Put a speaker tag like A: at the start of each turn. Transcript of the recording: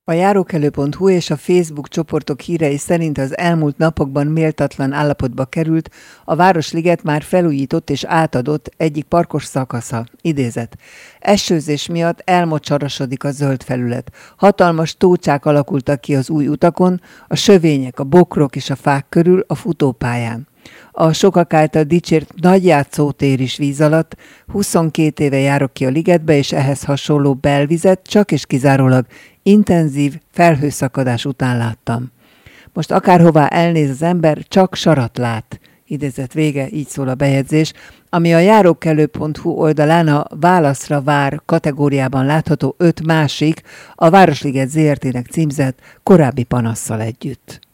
A: A járókelő.hu és a Facebook csoportok hírei szerint az elmúlt napokban méltatlan állapotba került a Városliget már felújított és átadott egyik parkos szakasza. Idézet. Esőzés miatt elmocsarosodik a zöld felület. Hatalmas tócsák alakultak ki az új utakon, a sövények, a bokrok és a fák körül a futópályán. A sokak által dicsért nagyjátszótér is víz alatt, 22 éve járok ki a ligetbe, és ehhez hasonló belvizet csak és kizárólag intenzív felhőszakadás után láttam. Most akárhová elnéz az ember, csak sarat lát. Idézet vége, így szól a bejegyzés, ami a járókelő.hu oldalán a válaszra vár kategóriában látható 5 másik, a Városliget ZRT-nek címzett korábbi panasszal együtt.